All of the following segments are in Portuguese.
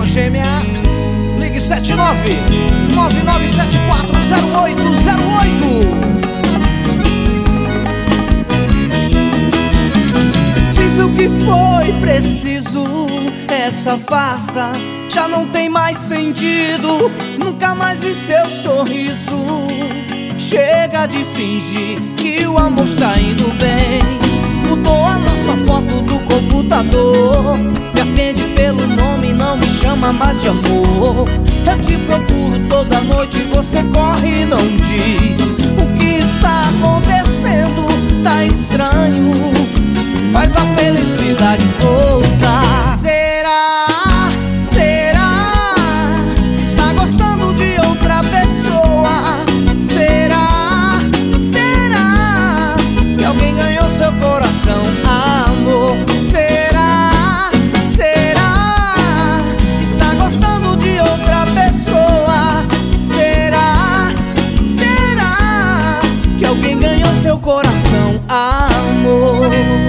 alma gêmea. Ligue 79-9974-0808. Fiz o que foi preciso, essa farsa já não tem mais sentido. Nunca mais vi seu sorriso. Chega de fingir que o amor está indo bem. Mudou a nossa foto do computador. Me atende pelo nome, não me chama mais de amor. Eu te procuro toda noite, você corre e não diz. O que está acontecendo tá estranho. Faz a felicidade voltar. Será? Está gostando de outra pessoa? Será que alguém ganhou seu coração, amor? Será? Está gostando de outra pessoa? Será que alguém ganhou seu coração, amor?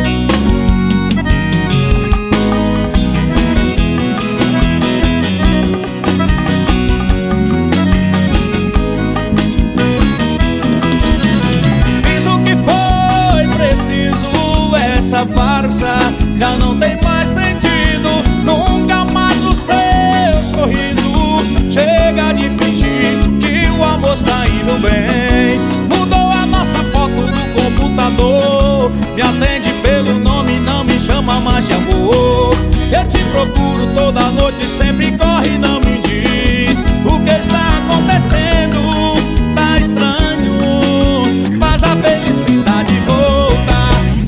Essa farsa já não tem mais sentido. Nunca mais o seu sorriso. Chega de fingir que o amor está indo bem. Mudou a nossa foto do computador. Me atende pelo nome, não me chama mais de amor. Eu te procuro toda noite, sempre corre e não me diz. O que está acontecendo tá estranho. Faz a felicidade voltar.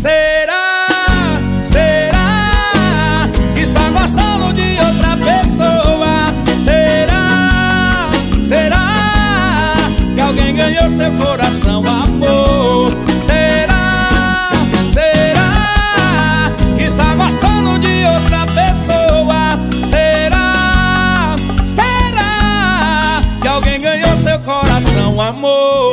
Ganhou seu coração, amor. Será que está gostando de outra pessoa? Será que alguém ganhou seu coração, amor?